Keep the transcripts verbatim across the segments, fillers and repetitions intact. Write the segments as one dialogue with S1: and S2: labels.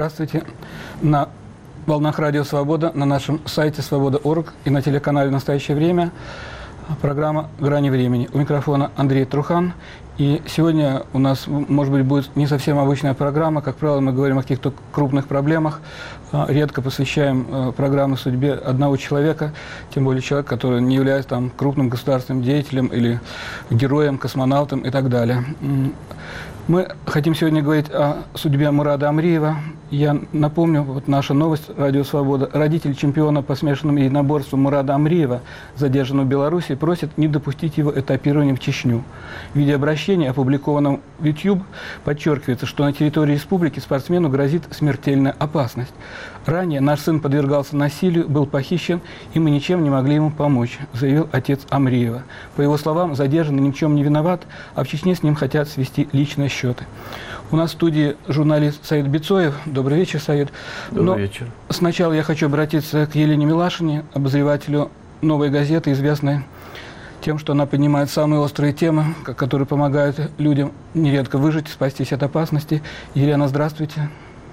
S1: Здравствуйте. На волнах Радио Свобода, на нашем сайте свобода точка орг и на телеканале «Настоящее время» программа «Грани времени». У микрофона Андрей Трухан. И сегодня у нас, может быть, будет не совсем обычная программа. Как правило, мы говорим о каких-то крупных проблемах. Редко посвящаем программы судьбе одного человека, тем более человека, который не является там крупным государственным деятелем или героем, космонавтом и так далее. Мы хотим сегодня говорить о судьбе Мурада Амриева. Я напомню, вот наша новость «Радио Свобода». Родитель чемпиона по смешанным единоборствам Мурада Амриева, задержанного в Беларуси, просит не допустить его этапирования в Чечню. В видеообращении, опубликованном в YouTube, подчеркивается, что на территории республики спортсмену грозит смертельная опасность. Ранее наш сын подвергался насилию, был похищен, и мы ничем не могли ему помочь, заявил отец Амриева. По его словам, задержанный ни в чем не виноват, а в Чечне с ним хотят свести личные счеты. У нас в студии журналист Саид Бицоев. Добрый вечер, Саид.
S2: Добрый
S1: Но
S2: вечер.
S1: Сначала я хочу обратиться к Елене Милашине, обозревателю «Новой газеты», известной тем, что она поднимает самые острые темы, которые помогают людям нередко выжить, спастись от опасности. Елена, здравствуйте.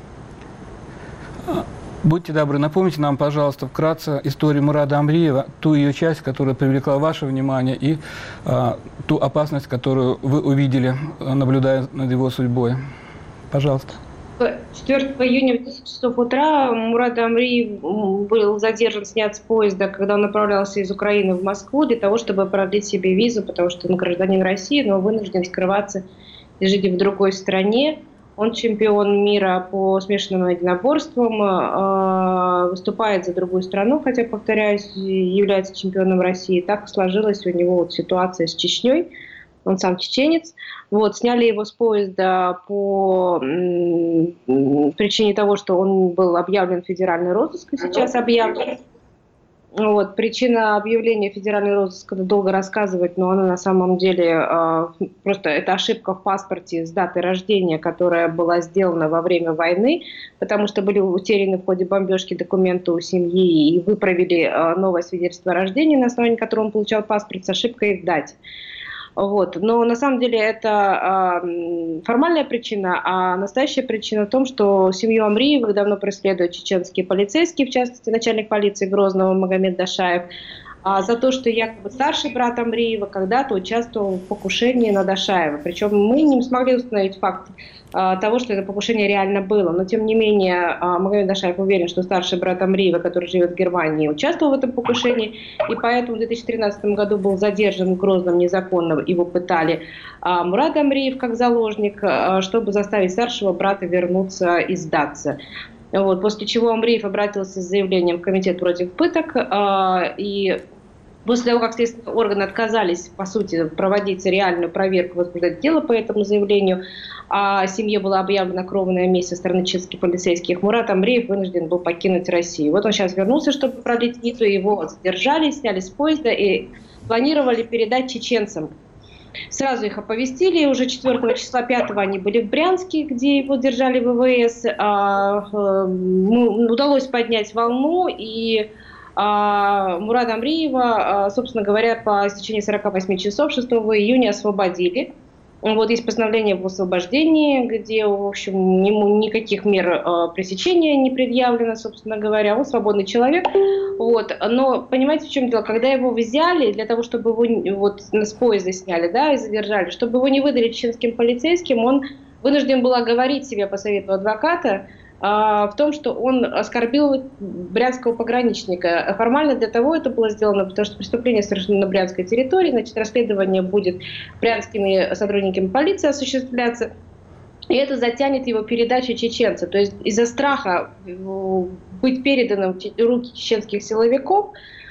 S1: Будьте добры, напомните нам, пожалуйста, вкратце историю Мурада Амриева, ту ее часть, которая привлекла ваше внимание, и а, ту опасность, которую вы увидели, наблюдая над его судьбой. Пожалуйста.
S3: четвёртого июня в десять часов утра Мурад Амриев был задержан, снят с поезда, когда он направлялся из Украины в Москву для того, чтобы продлить себе визу, потому что он гражданин России, но вынужден скрываться и жить в другой стране. Он чемпион мира по смешанным единоборствам, выступает за другую страну, хотя, повторяюсь, является чемпионом России. Так сложилась у него вот ситуация с Чечней. Он сам чеченец. Вот, сняли его с поезда по причине того, что он был объявлен в федеральный розыск, и сейчас объявлен. Вот, причина объявления федерального розыска долго рассказывать, но она на самом деле э, просто это ошибка в паспорте с датой рождения, которая была сделана во время войны, потому что были утеряны в ходе бомбежки документы у семьи и выправили э, новое свидетельство о рождении, на основании которого он получал паспорт с ошибкой в дате. Вот. Но на самом деле это э, формальная причина, а настоящая причина в том, что семью Амриевых давно преследуют чеченские полицейские, в частности начальник полиции Грозного Магомед Дашаев, а за то, что якобы старший брат Амриева когда-то участвовал в покушении на Дашаева. Причем мы не смогли установить факт а, того, что это покушение реально было. Но тем не менее а, Магомед Дашаев уверен, что старший брат Амриева, который живет в Германии, участвовал в этом покушении. И поэтому в две тысячи тринадцатом году был задержан в Грозном незаконно. Его пытали а, Мурад Амриев как заложник, а, чтобы заставить старшего брата вернуться и сдаться. Вот, после чего Амриев обратился с заявлением в комитет против пыток, э, и после того, как следственные органы отказались, по сути, проводить реальную проверку, возбуждать дело по этому заявлению, а семье была объявлена кровная месть со стороны чеченских полицейских, Мурад Амриев вынужден был покинуть Россию. Вот он сейчас вернулся, чтобы продлить визу, его задержали, сняли с поезда и планировали передать чеченцам. Сразу их оповестили, и уже четвёртого числа, пятого они были в Брянске, где его держали в ВВС. А, ну, удалось поднять волну, и а, Мурада Амриева, а, собственно говоря, по истечении сорока восьми часов шестого июня освободили. Вот есть постановление об освобождении, где, в общем, ему никаких мер э, пресечения не предъявлено, собственно говоря. Он свободный человек. Вот. Но понимаете, в чем дело? Когда его взяли, для того, чтобы его вот, с поезда сняли, да, и задержали, чтобы его не выдали чеченским полицейским, он вынужден был оговорить себя по совету адвоката в том, что он оскорбил брянского пограничника. Формально для того это было сделано, потому что преступление совершено на брянской территории, значит, расследование будет брянскими сотрудниками полиции осуществляться, и это затянет его передачу чеченца. То есть из-за страха быть переданным в руки чеченских силовиков,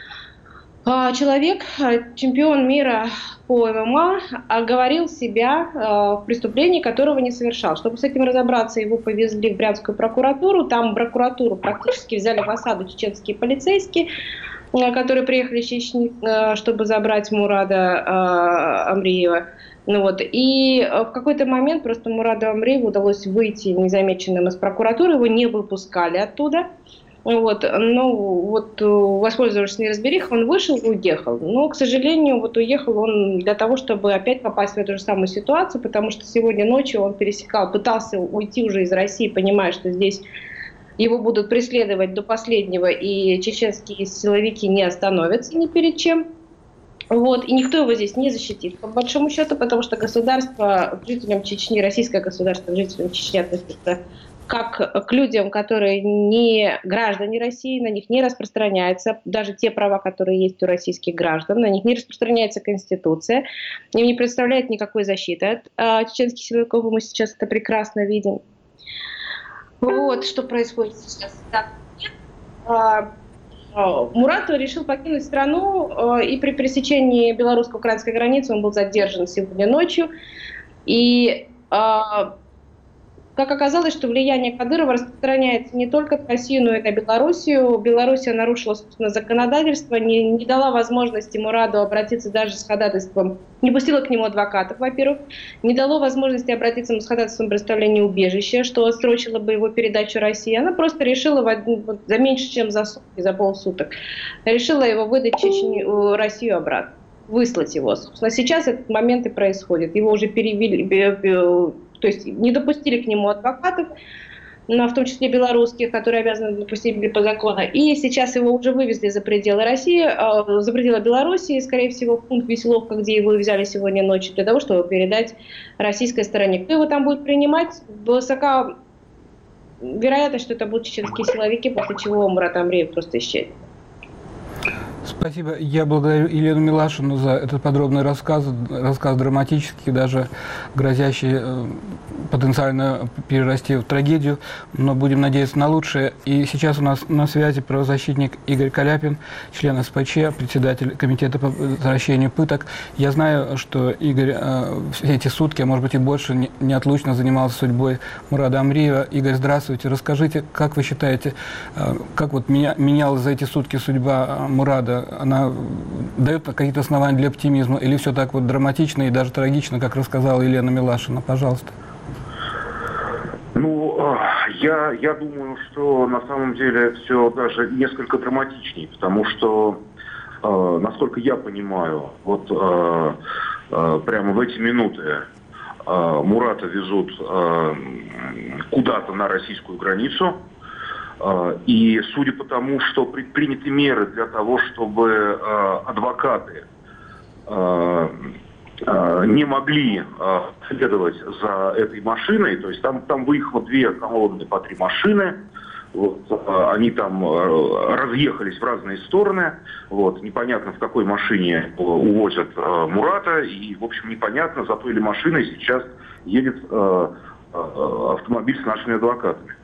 S3: человек, чемпион мира по ММА, оговорил себя в преступлении, которого не совершал. Чтобы с этим разобраться, его повезли в Брянскую прокуратуру. Там прокуратуру практически взяли в осаду чеченские полицейские, которые приехали из Чечни, чтобы забрать Мурада Амриева. Ну вот. И в какой-то момент просто Мураду Амриеву удалось выйти незамеченным из прокуратуры, его не выпускали оттуда. Вот, ну, вот, воспользовавшись неразберихой, он вышел и уехал. Но, к сожалению, вот уехал он для того, чтобы опять попасть в эту же самую ситуацию, потому что сегодня ночью он пересекал, пытался уйти уже из России, понимая, что здесь его будут преследовать до последнего, и чеченские силовики не остановятся ни перед чем. Вот, и никто его здесь не защитит, по большому счету, потому что государство к жителям Чечни, российское государство к жителям Чечни относится как к людям, которые не граждане России, на них не распространяются даже те права, которые есть у российских граждан, на них не распространяется Конституция, им не представляет никакой защиты от а, чеченских силовиков, мы сейчас это прекрасно видим. Вот, что происходит сейчас. Так, а, а, Мурат решил покинуть страну, а, и при пересечении белорусско-украинской границы он был задержан сегодня ночью, и а, как оказалось, что влияние Кадырова распространяется не только в Россию, но и на Белоруссию. Белоруссия нарушила, собственно, законодательство, не, не дала возможности Мураду обратиться даже с ходатайством, не пустила к нему адвокатов, во-первых, не дало возможности обратиться с ходатайством предоставления убежища, что отсрочило бы его передачу России. Она просто решила в один, вот, за меньше, чем за сутки, за полсуток, решила его выдать Чечню, Россию обратно, выслать его. Собственно, сейчас этот момент и происходит. Его уже перевели... То есть не допустили к нему адвокатов, в том числе белорусских, которые обязаны допустить по закону. И сейчас его уже вывезли за пределы России, за пределы Белоруссии, скорее всего, в пункт Веселовка, где его взяли сегодня ночью, для того, чтобы передать российской стороне. Кто его там будет принимать? Высока вероятность, что это будут чеченские силовики, после чего Мурат Амриев просто исчезнет.
S1: Спасибо. Я благодарю Елену Милашину за этот подробный рассказ, рассказ драматический, даже грозящий э, потенциально перерасти в трагедию, но будем надеяться на лучшее. И сейчас у нас на связи правозащитник Игорь Каляпин, член эс пэ че, председатель комитета по предотвращению пыток. Я знаю, что Игорь э, все эти сутки, а может быть и больше, не, неотлучно занимался судьбой Мурада Амриева. Игорь, здравствуйте. Расскажите, как вы считаете, э, как вот меня, менялась за эти сутки судьба Мурада? Она дает какие-то основания для оптимизма или все так вот драматично и даже трагично, как рассказала Елена Милашина? Пожалуйста.
S2: Ну, я, я думаю, что на самом деле все даже несколько драматичнее, потому что, э, насколько я понимаю, вот э, э, прямо в эти минуты э, Мурата везут э, куда-то на российскую границу. И судя по тому, что предприняты меры для того, чтобы э, адвокаты э, э, не могли э, следовать за этой машиной, то есть там, там выехало две колонны по три машины, вот, э, они там э, разъехались в разные стороны, вот, непонятно в какой машине увозят э, Мурата, и, в общем, непонятно, за той или машиной сейчас едет э, э, автомобиль с нашими адвокатами.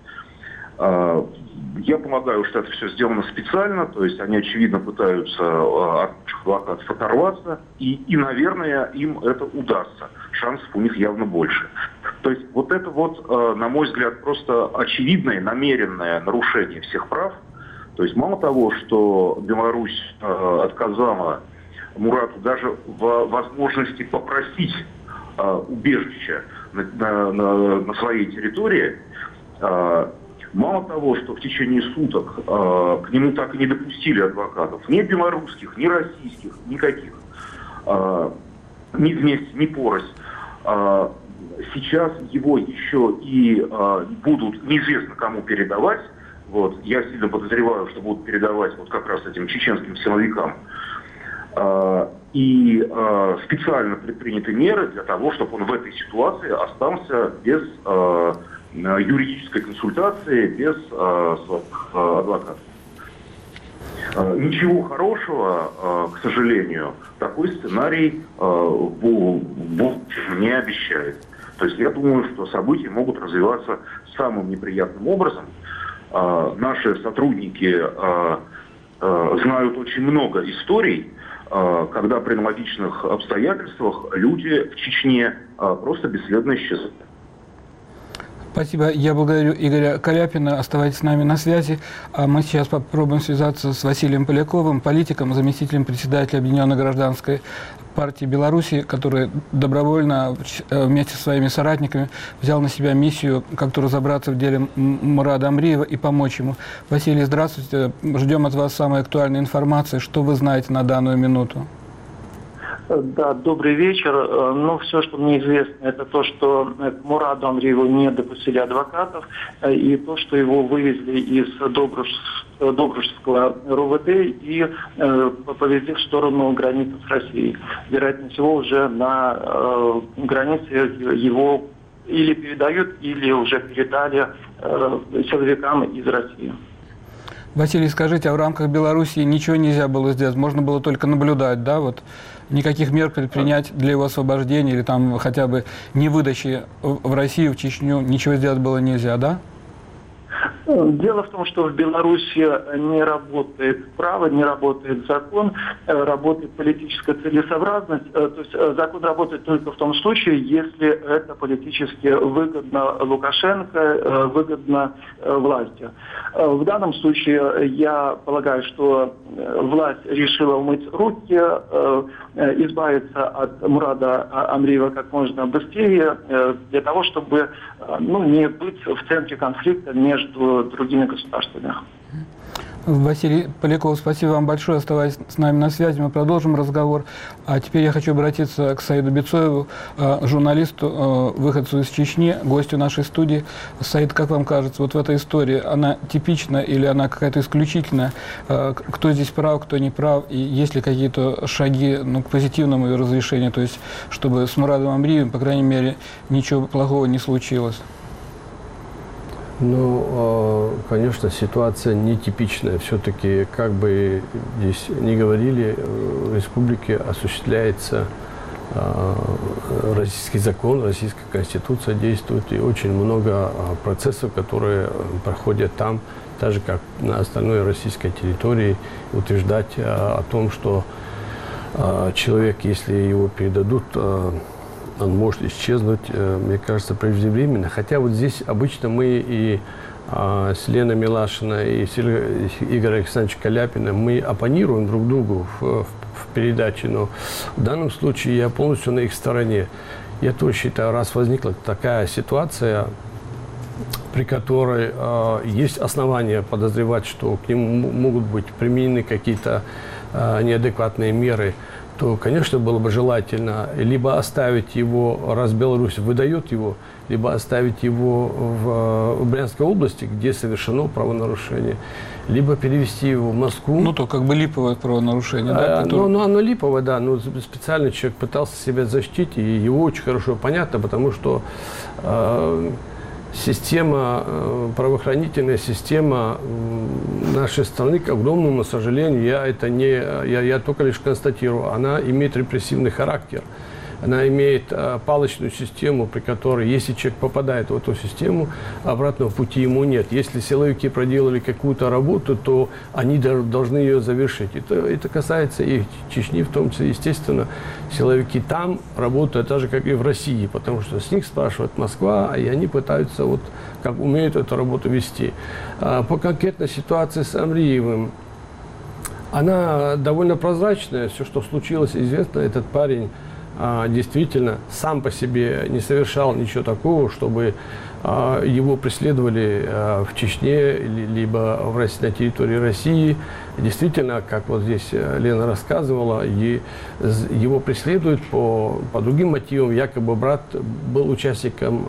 S2: Я полагаю, что это все сделано специально, то есть они, очевидно, пытаются от адвокатов оторваться, и, и, наверное, им это удастся. Шансов у них явно больше. То есть вот это вот, на мой взгляд, просто очевидное, намеренное нарушение всех прав. То есть мало того, что Беларусь отказала Мурату даже в возможности попросить убежище на, на, на, на своей территории, мало того, что в течение суток э, к нему так и не допустили адвокатов, ни белорусских, ни российских, никаких, э, ни вместе, ни порознь. Э, сейчас его еще и э, будут неизвестно кому передавать. Вот, я сильно подозреваю, что будут передавать вот как раз этим чеченским силовикам. Э, и э, специально предприняты меры для того, чтобы он в этой ситуации остался без э, юридической консультации, без э, своих э, адвокатов. Э, ничего хорошего, э, к сожалению, такой сценарий э, в будущем не обещает. То есть я думаю, что события могут развиваться самым неприятным образом. Э, наши сотрудники э, э, знают очень много историй, э, когда при аналогичных обстоятельствах люди в Чечне э, просто бесследно исчезают.
S1: Спасибо. Я благодарю Игоря Каляпина. Оставайтесь с нами на связи. А мы сейчас попробуем связаться с Василием Поляковым, политиком, заместителем председателя Объединенной гражданской партии Беларуси, который добровольно вместе со своими соратниками взял на себя миссию как-то разобраться в деле Мурада Амриева и помочь ему. Василий, здравствуйте. Ждем от вас самой актуальной информации. Что вы знаете на данную минуту?
S4: Да, добрый вечер. Ну, все, что мне известно, это то, что к Мураду Амриеву не допустили адвокатов, и то, что его вывезли из Добружского РУВД и э, повезли в сторону границы с Россией. Вероятнее всего, уже на э, границе его или передают, или уже передали э, силовикам из России.
S1: Василий, скажите, а в рамках Белоруссии ничего нельзя было сделать? Можно было только наблюдать, да? Вот никаких мер предпринять для его освобождения или там хотя бы не выдачи в Россию, в Чечню, ничего сделать было нельзя, да?
S4: Дело в том, что в Беларуси не работает право, не работает закон, работает политическая целесообразность. То есть закон работает только в том случае, если это политически выгодно Лукашенко, выгодно власти. В данном случае я полагаю, что власть решила умыть руки, избавиться от Мурада Амриева как можно быстрее, для того, чтобы ну, не быть в центре конфликта между другими государствами.
S1: Василий Поляков, спасибо вам большое. Оставайтесь с нами на связи, мы продолжим разговор. А теперь я хочу обратиться к Саиду Бецоеву, журналисту, выходцу из Чечни, гостю нашей студии. Саид, как вам кажется, вот в этой истории она типична или она какая-то исключительная? Кто здесь прав, кто не прав? И есть ли какие-то шаги ну, к позитивному ее разрешению? То есть, чтобы с Мурадом Амриевым, по крайней мере, ничего плохого не случилось?
S5: Ну, конечно, ситуация нетипичная. Все-таки, как бы здесь ни говорили, в республике осуществляется российский закон, российская конституция действует, и очень много процессов, которые проходят там, так же, как на остальной российской территории, утверждать о том, что человек, если его передадут, он может исчезнуть, мне кажется, преждевременно. Хотя вот здесь обычно мы и а, с Леной Милашиной, и с Игорем Александровичем Каляпиным мы оппонируем друг другу в, в, в передаче, но в данном случае я полностью на их стороне. Я тоже считаю, раз возникла такая ситуация, при которой э, есть основания подозревать, что к нему могут быть применены какие-то э, неадекватные меры, то, конечно, было бы желательно либо оставить его, раз Беларусь выдает его, либо оставить его в, в Брянской области, где совершено правонарушение, либо перевести его в Москву.
S1: Ну, то как бы липовое правонарушение, да?
S5: А,
S1: Который...
S5: ну, ну, оно липовое, да, но специально человек пытался себя защитить, и его очень хорошо понятно, потому что э, система, правоохранительная система нашей страны, к огромному сожалению, я это не, я, я только лишь констатирую, она имеет репрессивный характер. Она имеет а, палочную систему, при которой, если человек попадает в эту систему, обратного пути ему нет. Если силовики проделали какую-то работу, то они должны ее завершить. Это, это касается и Чечни, в том числе, естественно, силовики там работают так же, как и в России, потому что с них спрашивает Москва, и они пытаются, вот, как умеют эту работу вести. А, по конкретной ситуации с Амриевым, она довольно прозрачная. Все, что случилось, известно. Этот парень действительно сам по себе не совершал ничего такого, чтобы а, его преследовали а, в Чечне, либо в России, на территории России. Действительно, как вот здесь Лена рассказывала, и, его преследуют по, по другим мотивам. Якобы брат был участником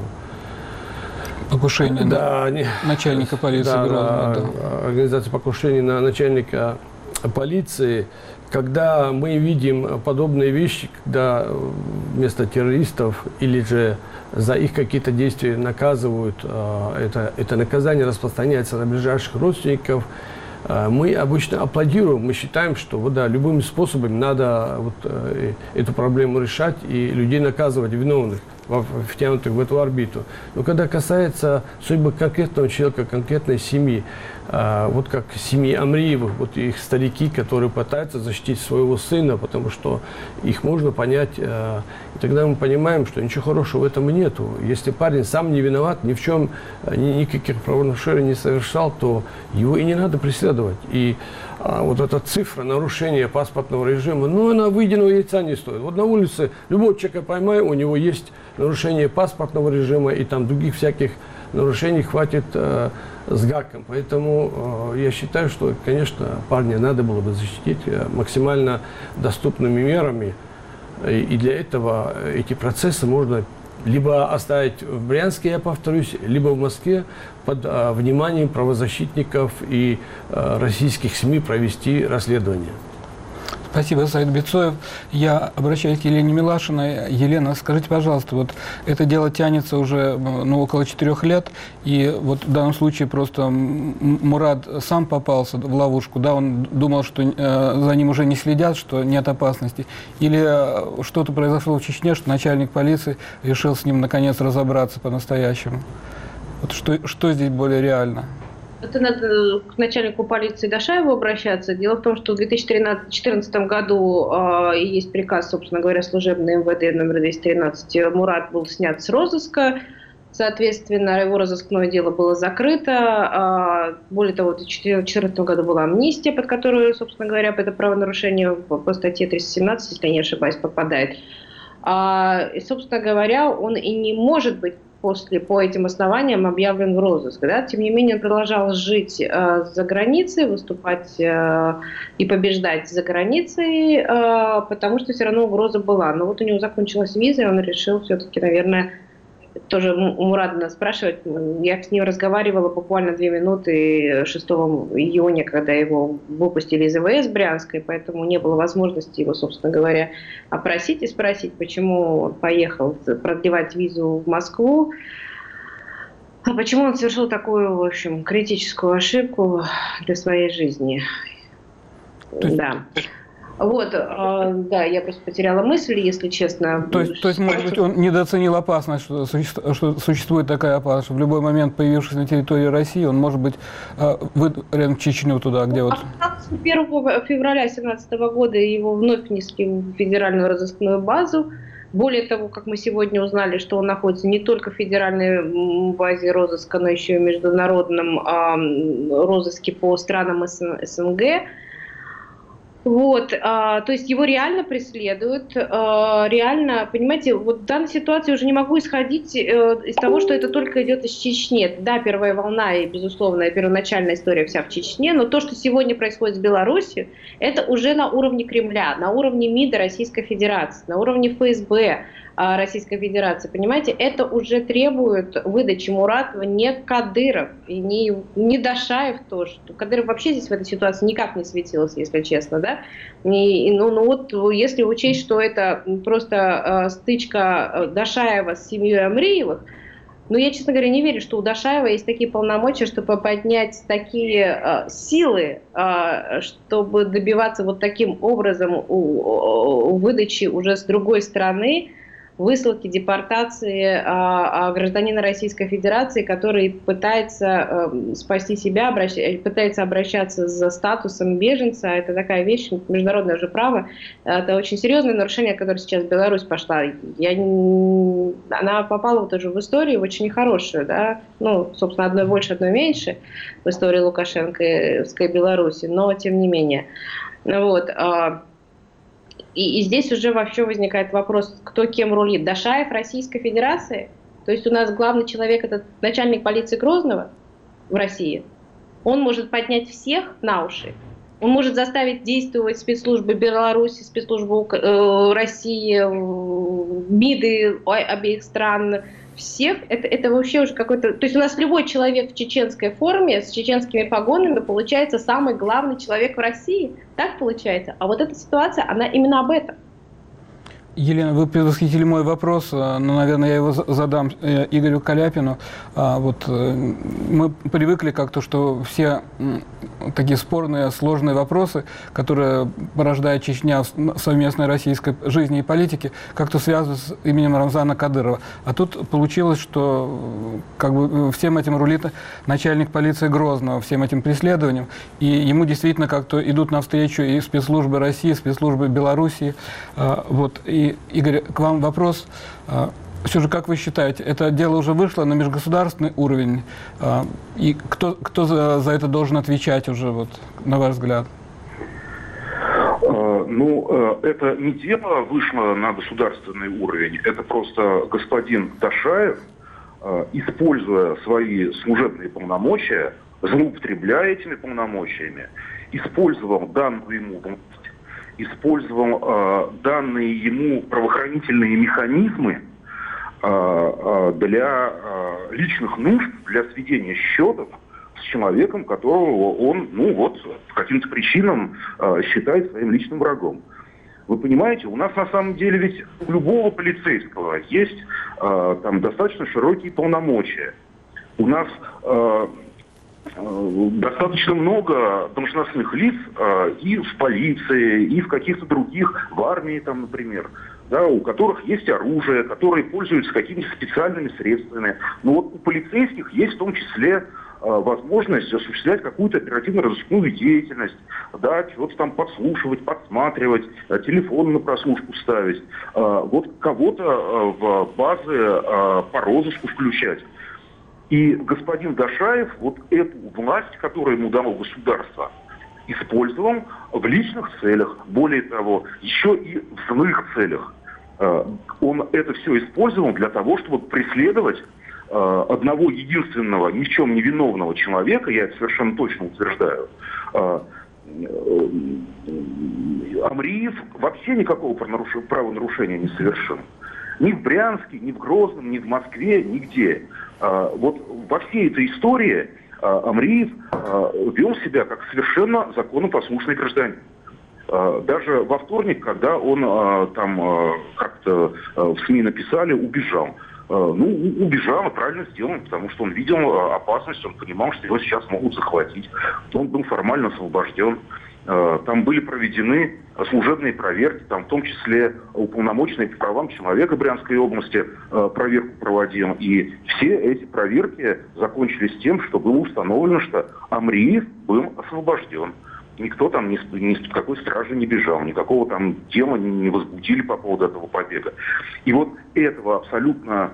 S1: а, покушения
S5: да,
S1: на начальника полиции.
S5: Да,
S1: Грозного,
S5: да, да. Организации покушения на начальника полиции. Когда мы видим подобные вещи, когда вместо террористов или же за их какие-то действия наказывают, это, это наказание распространяется на ближайших родственников, мы обычно аплодируем, мы считаем, что вот, да, любыми способами надо вот, эту проблему решать и людей наказывать, виновных, втянутых в эту орбиту. Но когда касается судьбы конкретного человека, конкретной семьи, вот как семьи Амриевых, вот их старики, которые пытаются защитить своего сына, потому что их можно понять, и тогда мы понимаем, что ничего хорошего в этом и нету. Если парень сам не виноват, ни в чем, никаких правонарушений не совершал, то его и не надо преследовать. И а, вот эта цифра нарушения паспортного режима, ну, она выеденного яйца не стоит. Вот на улице любого человека поймай, у него есть нарушение паспортного режима, и там других всяких нарушений хватит э, с гаком. Поэтому э, я считаю, что, конечно, парня надо было бы защитить э, максимально доступными мерами. И для этого эти процессы можно либо оставить в Брянске, я повторюсь, либо в Москве под а, вниманием правозащитников и а, российских СМИ провести расследование.
S1: Спасибо, Саид Бецоев. Я обращаюсь к Елене Милашиной. Елена, скажите, пожалуйста, вот это дело тянется уже ну, около четырех лет, и вот в данном случае просто Мурад сам попался в ловушку, да, он думал, что э, за ним уже не следят, что нет опасности, или что-то произошло в Чечне, что начальник полиции решил с ним наконец разобраться по-настоящему. Вот что, что здесь более реально?
S3: Это надо к начальнику полиции Дашаеву обращаться. Дело в том, что в две тысячи четырнадцатом году э, есть приказ, собственно говоря, служебный эм вэ дэ номер двести тринадцать. Мурад был снят с розыска. Соответственно, его розыскное дело было закрыто. Э, более того, в две тысячи четырнадцатом году была амнистия, под которую, собственно говоря, это правонарушение по, по статье триста семнадцать, если я не ошибаюсь, попадает. А, и, собственно говоря, он и не может быть после, по этим основаниям объявлен в розыск. Да? Тем не менее, он продолжал жить э, за границей, выступать э, и побеждать за границей, э, потому что все равно угроза была. Но вот у него закончилась виза, и он решил все-таки, наверное, тоже у Мурада надо спрашивать. Я с ним разговаривала буквально две минуты шестого июня, когда его выпустили из ИВС Брянской, поэтому не было возможности его, собственно говоря, опросить и спросить, почему он поехал продлевать визу в Москву, а почему он совершил такую, в общем, критическую ошибку для своей жизни. Да. Вот, э, да, я просто потеряла мысль, если честно.
S1: То есть, то есть, может быть, он недооценил опасность, что, суще, что существует такая опасность, что в любой момент, появившись на территории России, он может быть э, выдворен в Чечню туда, где вот...
S3: первого февраля две тысячи семнадцатого года его вновь внесли в федеральную розыскную базу. Более того, как мы сегодня узнали, что он находится не только в федеральной базе розыска, но еще и в международном э, розыске по странам СНГ. Вот, а, то есть его реально преследуют, а, реально, понимаете, вот в данной ситуации уже не могу исходить э, из того, что это только идет из Чечни. Да, первая волна и, безусловно, первоначальная история вся в Чечне, но то, что сегодня происходит с Беларусью, это уже на уровне Кремля, на уровне МИДа Российской Федерации, на уровне эф эс бэ а, Российской Федерации, понимаете, это уже требует выдачи Муратова не Кадыров и не, не Дашаев тоже. Кадыров вообще здесь в этой ситуации никак не светился, если честно, да. И, ну, ну вот если учесть, что это просто э, стычка Дашаева с семьей Амриевых, но я, честно говоря, не верю, что у Дашаева есть такие полномочия, чтобы поднять такие э, силы, э, чтобы добиваться вот таким образом у, у, выдачи уже с другой стороны, высылки, депортации а, а гражданина Российской Федерации, который пытается а, спасти себя, обращ... пытается обращаться за статусом беженца. Это такая вещь, международное уже право. Это очень серьезное нарушение, которое сейчас Беларусь пошла. Я не... Она попала тоже в историю, в очень нехорошую. Да? Ну, собственно, одной больше, одной меньше в истории Лукашенковской Беларуси, но тем не менее. Вот. И, и здесь уже вообще возникает вопрос, кто кем рулит. Дашаев Российской Федерации? То есть у нас главный человек – это начальник полиции Грозного в России. Он может поднять всех на уши. Он может заставить действовать спецслужбы Беларуси, спецслужбы э, России, МИДы обеих стран, всех. Это, это вообще уже какой-то... То есть у нас любой человек в чеченской форме, с чеченскими погонами, получается самый главный человек в России. Так получается. А вот эта ситуация, она именно об этом.
S1: Елена, вы предвосхитили мой вопрос, но, наверное, я его задам Игорю Каляпину. Вот мы привыкли как-то, что все такие спорные, сложные вопросы, которые порождает Чечня в совместной российской жизни и политике, как-то связаны с именем Рамзана Кадырова. А тут получилось, что как бы всем этим рулит начальник полиции Грозного, всем этим преследованием, и ему действительно как-то идут навстречу и спецслужбы России, и спецслужбы Белоруссии. Вот. И И, Игорь, к вам вопрос. Все же, как вы считаете, это дело уже вышло на межгосударственный уровень? И кто, кто за, за это должен отвечать уже, вот, на ваш взгляд?
S2: Ну, это не дело вышло на государственный уровень. Это просто господин Дашаев, используя свои служебные полномочия, злоупотребляя этими полномочиями, использовал данную ему использовал э, данные ему правоохранительные механизмы э, э, для э, личных нужд, для сведения счетов с человеком, которого он, ну вот, по каким-то причинам э, считает своим личным врагом. Вы понимаете, у нас на самом деле ведь у любого полицейского есть э, там достаточно широкие полномочия. У нас э, э, достаточно много должностных лиц э, и в полиции, и в каких-то других, в армии там, например, да, у которых есть оружие, которые пользуются какими-то специальными средствами. Но вот у полицейских есть в том числе возможность осуществлять какую-то оперативно-розыскную деятельность, да, чего-то там подслушивать, подсматривать, телефон на прослушку ставить, вот кого-то в базы по розыску включать. И господин Дашаев вот эту власть, которую ему дало государство, использовал в личных целях. Более того, еще и в злых целях. Он это все использовал для того, чтобы преследовать одного единственного, ни в чем не виновного человека, я это совершенно точно утверждаю, Амриев вообще никакого правонарушения не совершил. Ни в Брянске, ни в Грозном, ни в Москве, нигде. Вот во всей этой истории Амриев вел себя как совершенно законопослушный гражданин. Даже во вторник, когда он там как-то в СМИ написали, убежал. Ну, убежал, правильно сделал, потому что он видел опасность, он понимал, что его сейчас могут захватить. Он был формально освобожден. Там были проведены служебные проверки, там в том числе уполномоченный по правам человека Брянской области проверку проводил. И все эти проверки закончились тем, что было установлено, что Амриев был освобожден. Никто там ни, ни с какой стражи не бежал, никакого там дела не, не возбудили по поводу этого побега. И вот этого абсолютно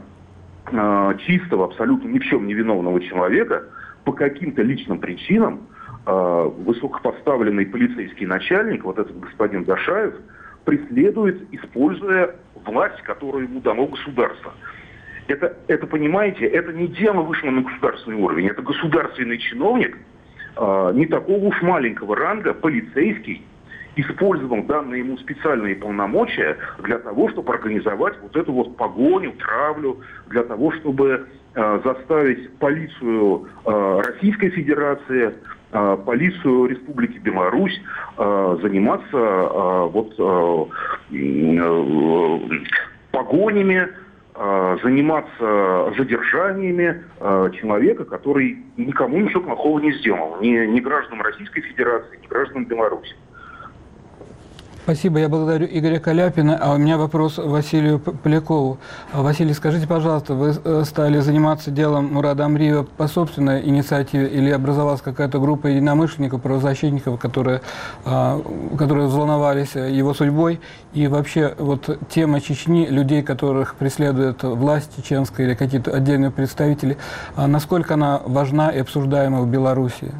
S2: э, чистого, абсолютно ни в чем не виновного человека по каким-то личным причинам э, высокопоставленный полицейский начальник, вот этот господин Дашаев, преследует, используя власть, которую ему дало государство. Это, это, понимаете, это не дело вышло на государственный уровень, это государственный чиновник, не такого уж маленького ранга, полицейский, использовал данные ему специальные полномочия для того, чтобы организовать вот эту вот погоню, травлю, для того, чтобы э, заставить полицию э, Российской Федерации, э, полицию Республики Беларусь э, заниматься э, вот э, э, погонями, заниматься задержаниями э, человека, который никому ничего плохого не сделал. Ни, ни гражданам Российской Федерации, ни гражданам Беларуси.
S1: Спасибо, я благодарю Игоря Каляпина. А у меня вопрос Василию Полякову. Василий, скажите, пожалуйста, вы стали заниматься делом Мурада Амриева по собственной инициативе или образовалась какая-то группа единомышленников, правозащитников, которые, которые взволновались его судьбой? И вообще вот тема Чечни, людей, которых преследует власть чеченская или какие-то отдельные представители, насколько она важна и обсуждаема в Беларуси?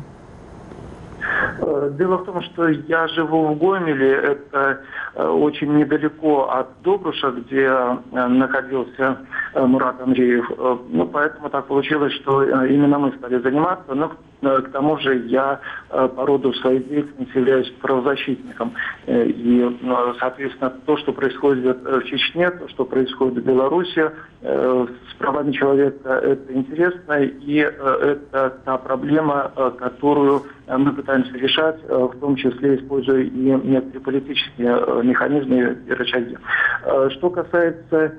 S4: Дело в том, что я живу в Гомеле, это очень недалеко от Добруша, где находился Мурад Амриев. Ну, поэтому так получилось, что именно мы стали заниматься. Но к тому же я по роду своей деятельности являюсь правозащитником. И, соответственно, то, что происходит в Чечне, то, что происходит в Беларуси, с правами человека, это интересно. И это та проблема, которую мы пытаемся решать, в том числе используя и некоторые политические механизмы и рычаги. Что касается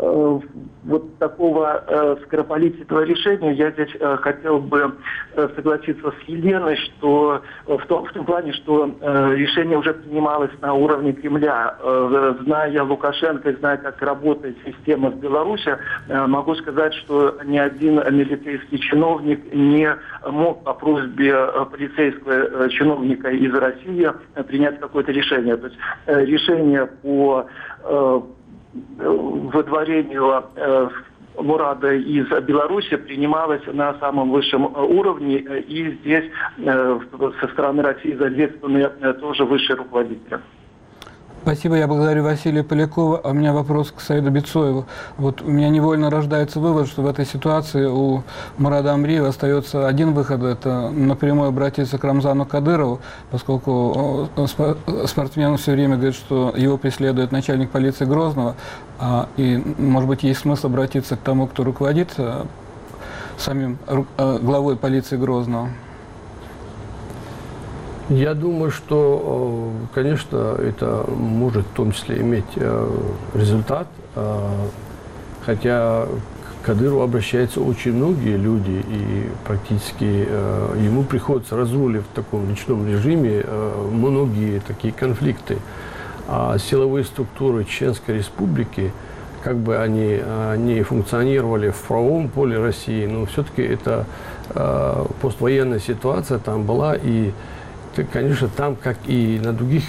S4: вот такого э, скоропалительного решения, я здесь э, хотел бы э, согласиться с Еленой, что э, в, том, в том плане, что э, решение уже принималось на уровне Кремля. Э, зная Лукашенко, зная, как работает система в Беларуси, э, могу сказать, что ни один милицейский чиновник не мог по просьбе э, полицейского э, чиновника из России э, принять какое-то решение. То есть э, решение по э, выдворению э, Мурада из Беларуси принималось на самом высшем уровне, и здесь э, со стороны России задействованы э, тоже высшие руководители.
S1: Спасибо, я благодарю Василия Полякова. А у меня вопрос к Саиду Бицоеву. Вот у меня невольно рождается вывод, что в этой ситуации у Мурада Амриева остается один выход – это напрямую обратиться к Рамзану Кадырову, поскольку спортсмен все время говорит, что его преследует начальник полиции Грозного, и, может быть, есть смысл обратиться к тому, кто руководит самим главой полиции Грозного.
S5: Я думаю, что, конечно, это может в том числе иметь результат, хотя к Кадырову обращаются очень многие люди, и практически ему приходится разруливать в таком личном режиме многие такие конфликты. А силовые структуры Чеченской Республики, как бы они не функционировали в правовом поле России, но все-таки это поствоенная ситуация там была, и конечно, там, как и на других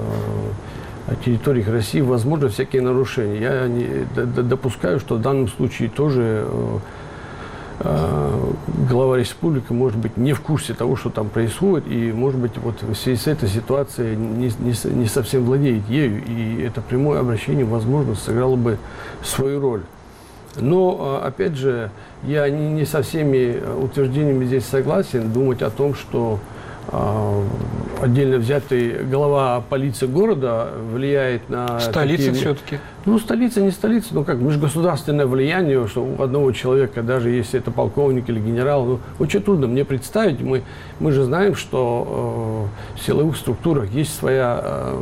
S5: э, территориях России, возможно всякие нарушения. Я не, д, допускаю, что в данном случае тоже э, э, глава республики может быть не в курсе того, что там происходит, и, может быть, вот в связи с этой ситуацией не, не, не совсем владеет ею, и это прямое обращение, возможно, сыграло бы свою роль. Но, опять же, я не, не со всеми утверждениями здесь согласен, думать о том, что отдельно взятый глава полиции города влияет на...
S1: Столица все-таки.
S5: Ну, столица, не столица, но как межгосударственное влияние, что у одного человека, даже если это полковник или генерал, ну, очень трудно мне представить. Мы, мы же знаем, что э, в силовых структурах есть своя э,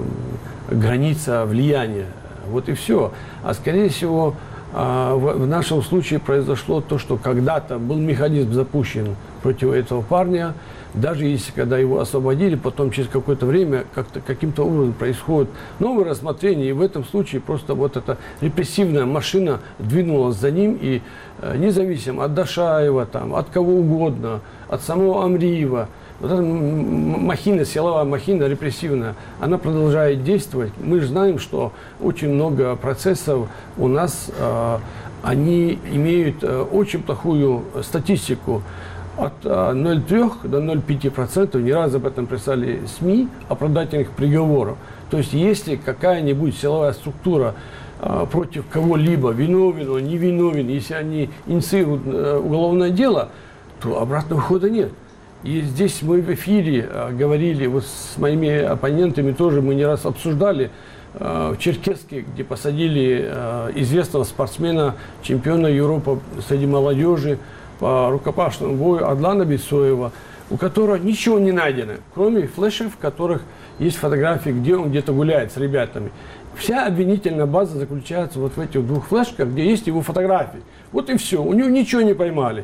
S5: граница влияния. Вот и все. А скорее всего, э, в, в нашем случае произошло то, что когда-то был механизм запущен против этого парня. Даже если, когда его освободили, потом через какое-то время как-то каким-то образом происходит новое рассмотрение, и в этом случае просто вот эта репрессивная машина двинулась за ним, и э, независимо от Дашаева, там, от кого угодно, от самого Амриева, вот эта махина, силовая махина репрессивная, она продолжает действовать. Мы же знаем, что очень много процессов у нас, э, они имеют э, очень плохую статистику. От ноль целых три до ноль целых пяти процентов, не раз об этом писали СМИ, оправдательных приговоров. То есть, если какая-нибудь силовая структура а, против кого-либо, виновен он, не виновен, если они инициируют а, уголовное дело, то обратного хода нет. И здесь мы в эфире а, говорили, вот с моими оппонентами тоже мы не раз обсуждали, а, в Черкесске, где посадили а, известного спортсмена, чемпиона Европы среди молодежи, по рукопашному бою Адлана Бицоева, у которого ничего не найдено, кроме флешек, в которых есть фотографии, где он где-то гуляет с ребятами. Вся обвинительная база заключается вот в этих двух флешках, где есть его фотографии. Вот и все. У него ничего не поймали.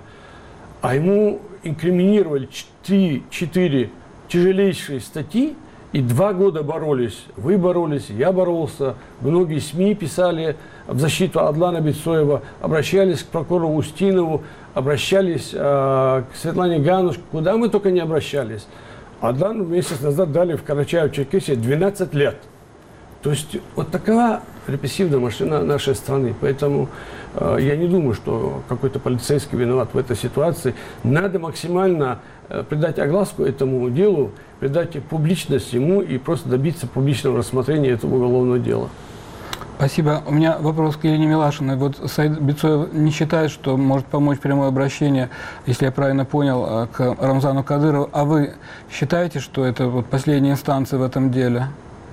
S5: А ему инкриминировали три-четыре тяжелейшие статьи, и два года боролись. Вы боролись, я боролся, многие СМИ писали в защиту Адлана Бицоева, обращались к прокурору Устинову, обращались э, к Светлане Ганушке, куда мы только не обращались. Адлану месяц назад дали в Карачаево-Черкесии двенадцать лет. То есть вот такова репрессивная машина нашей страны. Поэтому э, я не думаю, что какой-то полицейский виноват в этой ситуации. Надо максимально э, придать огласку этому делу, придать публичность ему и просто добиться публичного рассмотрения этого уголовного дела.
S1: Спасибо. У меня вопрос к Елене Милашиной. Вот Саид Бицоев не считает, что может помочь прямое обращение, если я правильно понял, к Рамзану Кадырову. А вы считаете, что это вот последняя инстанция в этом деле?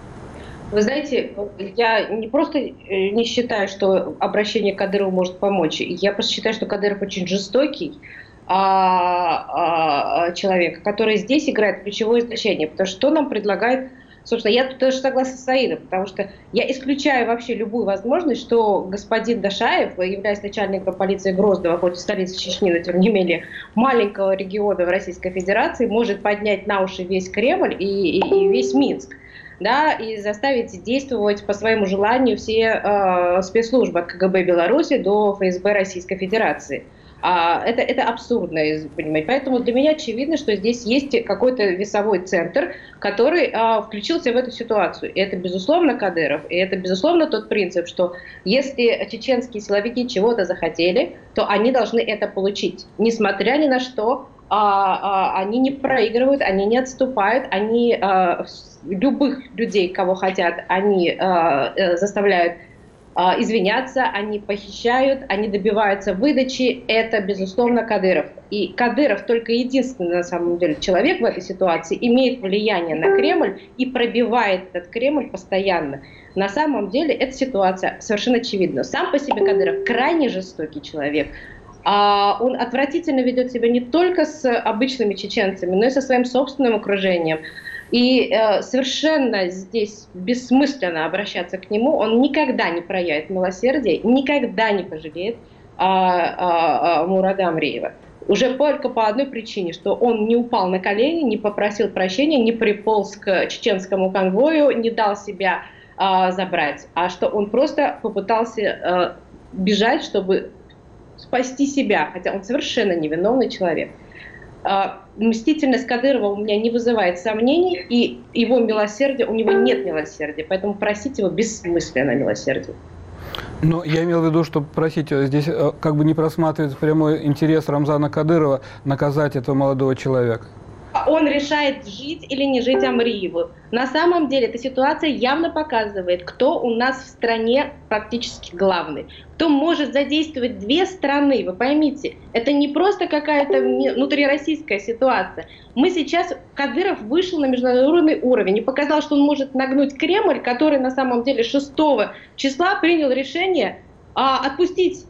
S3: Вы знаете, я не просто не считаю, что обращение к Кадырову может помочь. Я просто считаю, что Кадыров очень жестокий а, а, человек, который здесь играет ключевое значение. Потому что что нам предлагает... Собственно, я тут тоже согласна с Саидом, потому что я исключаю вообще любую возможность, что господин Дашаев, являясь начальником полиции Грозного, хоть в столице Чечни, но тем не менее маленького региона в Российской Федерации, может поднять на уши весь Кремль и, и, и весь Минск, да, и заставить действовать по своему желанию все э, спецслужбы от КГБ Беларуси до ФСБ Российской Федерации. А, это, это абсурдно, понимаете. Поэтому для меня очевидно, что здесь есть какой-то весовой центр, который а, включился в эту ситуацию. И это, безусловно, Кадыров. И это, безусловно, тот принцип, что если чеченские силовики чего-то захотели, то они должны это получить. Несмотря ни на что, а, а, они не проигрывают, они не отступают, они а, любых людей, кого хотят, они а, заставляют а, извиняться, они похищают, они добиваются выдачи. Это, безусловно, Кадыров. И Кадыров только единственный, на самом деле, человек в этой ситуации, имеет влияние на Кремль и пробивает этот Кремль постоянно. На самом деле эта ситуация совершенно очевидна. Сам по себе Кадыров крайне жестокий человек. Он отвратительно ведет себя не только с обычными чеченцами, но и со своим собственным окружением. И э, совершенно здесь бессмысленно обращаться к нему. Он никогда не проявит милосердия, никогда не пожалеет а, а, а, Мурада Амреева. Уже только по одной причине, что он не упал на колени, не попросил прощения, не приполз к чеченскому конвою, не дал себя а, забрать, а что он просто попытался а, бежать, чтобы спасти себя, хотя он совершенно невиновный человек. Мстительность Кадырова у меня не вызывает сомнений, и его милосердие, у него нет милосердия, поэтому просить его бессмысленно милосердие.
S1: Но я имел в виду, что, простите, здесь как бы не просматривается прямой интерес Рамзана Кадырова наказать этого молодого человека.
S3: Он решает, жить или не жить Амриеву. На самом деле эта ситуация явно показывает, кто у нас в стране практически главный. Кто может задействовать две страны. Вы поймите, это не просто какая-то внутрироссийская ситуация. Мы сейчас, Кадыров вышел на международный уровень и показал, что он может нагнуть Кремль, который на самом деле шестого числа принял решение а, отпустить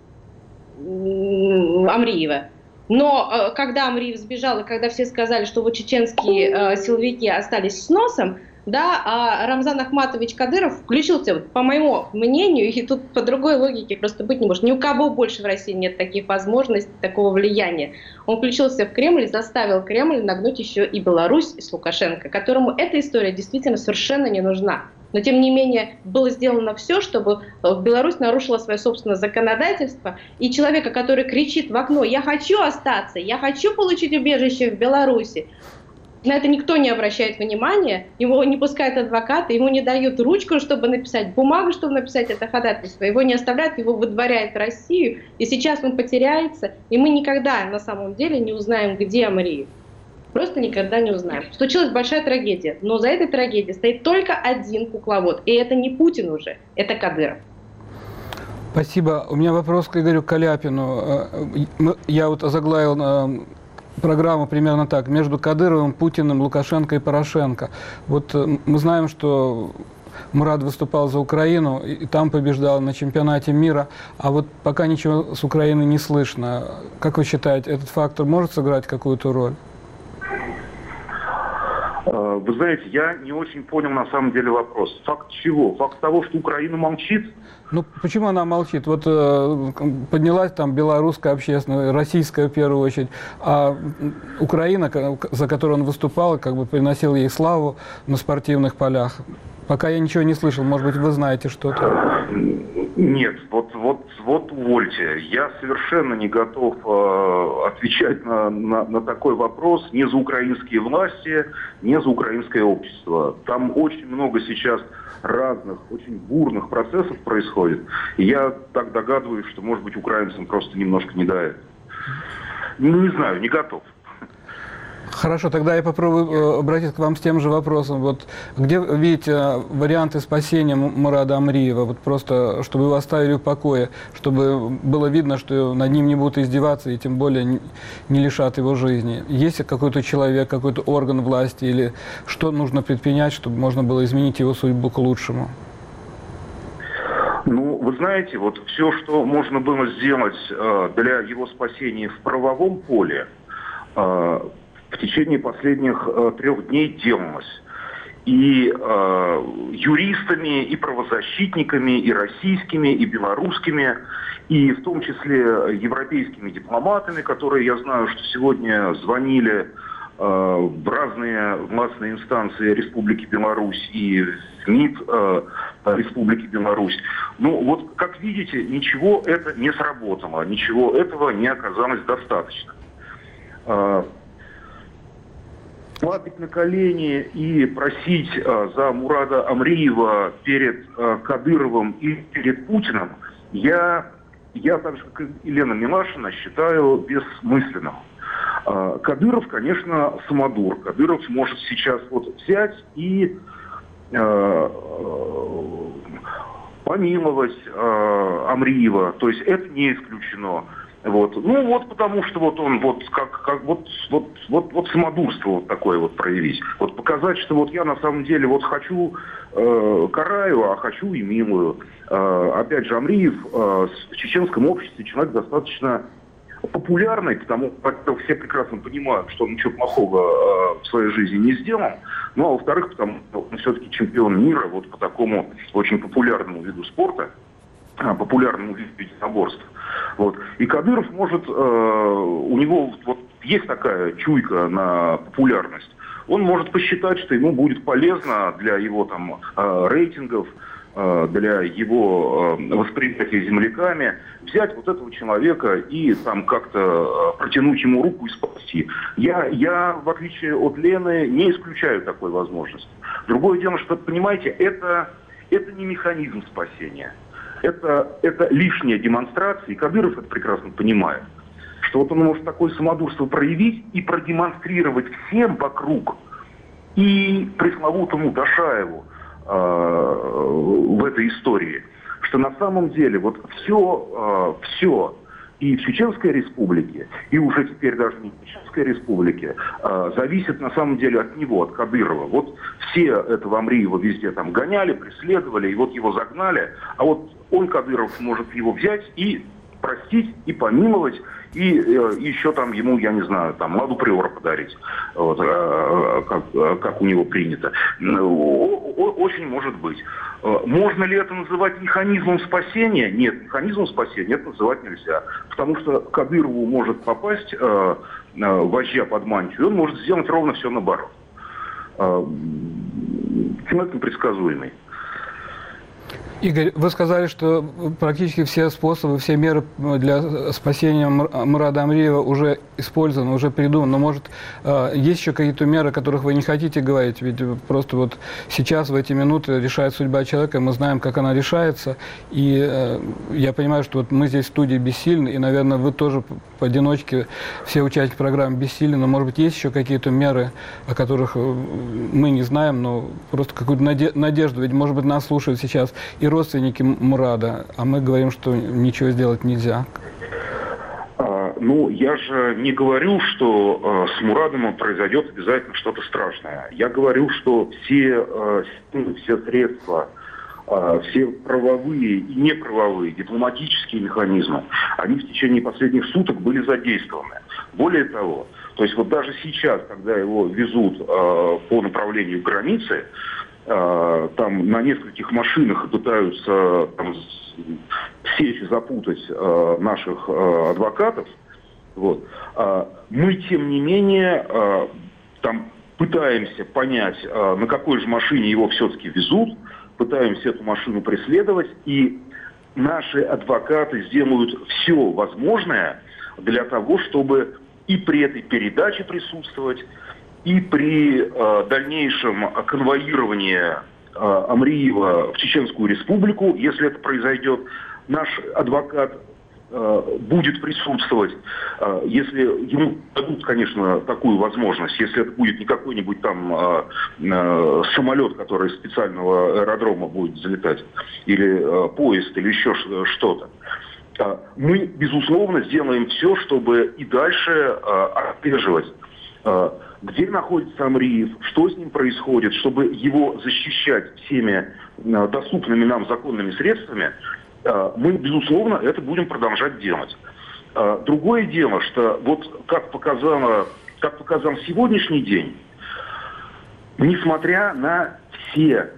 S3: Амриева. Но э, когда Амриев сбежал, и когда все сказали, что вот чеченские э, силовики остались с носом, да, а Рамзан Ахматович Кадыров включился, вот, по моему мнению, и тут по другой логике просто быть не может. Ни у кого больше в России нет таких возможностей, такого влияния. Он включился в Кремль и заставил Кремль нагнуть еще и Беларусь с Лукашенко, которому эта история действительно совершенно не нужна. Но, тем не менее, было сделано все, чтобы Беларусь нарушила свое собственное законодательство, и человека, который кричит в окно «я хочу остаться, я хочу получить убежище в Беларуси», на это никто не обращает внимания, его не пускают адвокаты, ему не дают ручку, чтобы написать бумагу, чтобы написать это ходатайство, его не оставляют, его выдворяют в Россию, и сейчас он потеряется, и мы никогда на самом деле не узнаем, где Амриев. Просто никогда не узнаем. Случилась большая трагедия, но за этой трагедией стоит только один кукловод, и это не Путин уже, это Кадыров.
S1: Спасибо. У меня вопрос к Игорю Каляпину. Я вот озаглавил программу примерно так: между Кадыровым, Путиным, Лукашенко и Порошенко. Вот мы знаем, что Мурад выступал за Украину и там побеждал на чемпионате мира, а вот пока ничего с Украины не слышно. Как вы считаете, этот фактор может сыграть какую-то роль?
S2: Вы знаете, я не очень понял на самом деле вопрос. Факт чего? Факт того, что Украина молчит?
S1: Ну, почему она молчит? Вот э, поднялась там белорусская общественность, российская в первую очередь, а Украина, за которую он выступал, как бы приносил ей славу на спортивных полях. Пока я ничего не слышал, может быть, вы знаете что-то?
S2: Нет, вот, вот, вот увольте. Я совершенно не готов э, отвечать на, на, на такой вопрос ни за украинские власти, ни за украинское общество. Там очень много сейчас разных, очень бурных процессов происходит. И я так догадываюсь, что, может быть, украинцам просто немножко не до этого. Не, не знаю, не готов.
S1: Хорошо, тогда я попробую обратиться к вам с тем же вопросом. Вот где вы видите варианты спасения Мурада Амриева? Вот просто, чтобы его оставили в покое, чтобы было видно, что над ним не будут издеваться и тем более не лишат его жизни. Есть какой-то человек, какой-то орган власти или что нужно предпринять, чтобы можно было изменить его судьбу к лучшему?
S2: Ну, вы знаете, вот все, что можно было сделать э, для его спасения в правовом поле, э, в течение последних э, трех дней делалось. И э, юристами, и правозащитниками, и российскими, и белорусскими, и в том числе европейскими дипломатами, которые, я знаю, что сегодня звонили э, в разные властные инстанции Республики Беларусь и в МИД э, Республики Беларусь. Ну вот, как видите, ничего это не сработало, ничего этого не оказалось достаточно. Э, Падать на колени и просить э, за Мурада Амриева перед э, Кадыровым и перед Путиным, я, я так же, как и Елена Милашина, считаю бессмысленным. Кадыров, конечно, самодур. Кадыров может сейчас вот взять и э, помиловать э, Амриева. То есть это не исключено. Вот. Ну вот потому что вот он вот как, как вот, вот, вот, вот самодурство вот такое вот проявить. Вот показать, что вот я на самом деле вот хочу э, караю, а хочу и милую. Э, опять же, Амриев э, в чеченском обществе человек достаточно популярный, потому что все прекрасно понимают, что он ничего плохого э, в своей жизни не сделал. Ну а во-вторых, потому что он все-таки чемпион мира вот по такому очень популярному виду спорта, популярному виду единоборств. Вот. И Кадыров может, э, у него вот есть такая чуйка на популярность, он может посчитать, что ему будет полезно для его там э, рейтингов, э, для его э, восприятия земляками взять вот этого человека и там как-то э, протянуть ему руку и спасти. Я, я, в отличие от Лены, не исключаю такой возможности. Другое дело, что, понимаете, это, это не механизм спасения. Это, это лишняя демонстрация, и Кадыров это прекрасно понимает, что вот он может такое самодурство проявить и продемонстрировать всем вокруг, и пресловутому Дашаеву э, в этой истории, что на самом деле вот все, э, все и в Чеченской Республике, и уже теперь даже не в Чеченской Республике, э, зависит на самом деле от него, от Кадырова. Вот все этого Амриева везде там гоняли, преследовали, и вот его загнали, а вот он, Кадыров, может его взять и простить, и помиловать, и э, еще там ему, я не знаю, там ладу приора подарить, вот, э, как, как у него принято. Очень может быть. Можно ли это называть механизмом спасения? Нет, механизмом спасения это называть нельзя. Потому что Кадырову может попасть э, вожжа под мантию, и он может сделать ровно все наоборот. Э, человек непредсказуемый.
S1: Игорь, вы сказали, что практически все способы, все меры для спасения Мурада Амриева уже использованы, уже придуманы. Но, может, есть еще какие-то меры, о которых вы не хотите говорить? Ведь просто вот сейчас, в эти минуты, решает судьба человека, и мы знаем, как она решается. И я понимаю, что вот мы здесь в студии бессильны, и, наверное, вы тоже поодиночке, все участники программы бессильны. Но, может быть, есть еще какие-то меры, о которых мы не знаем, но просто какую-то надежду. Ведь, может быть, нас слушают сейчас и родственники Мурада, а мы говорим, что ничего сделать нельзя.
S2: А, ну, я же не говорю, что э, с Мурадом произойдет обязательно что-то страшное. Я говорю, что все, э, все средства, э, все правовые и неправовые, дипломатические механизмы, они в течение последних суток были задействованы. Более того, то есть вот даже сейчас, когда его везут э, по направлению к границе, там на нескольких машинах пытаются там, сечь, запутать э, наших э, адвокатов. Вот. А мы, тем не менее, э, там пытаемся понять, э, на какой же машине его все-таки везут, пытаемся эту машину преследовать, и наши адвокаты сделают все возможное для того, чтобы и при этой передаче присутствовать, и при э, дальнейшем конвоировании э, Амриева в Чеченскую Республику, если это произойдет, наш адвокат э, будет присутствовать, э, если ему дадут, конечно, такую возможность, если это будет не какой-нибудь там э, э, самолет, который с специального аэродрома будет залетать, или э, поезд, или еще что-то. Мы, безусловно, сделаем все, чтобы и дальше э, отслеживать, э, где находится Амриев, что с ним происходит, чтобы его защищать всеми э, доступными нам законными средствами. Э, мы, безусловно, это будем продолжать делать. Э, другое дело, что вот как показало, как показал сегодняшний день, несмотря на все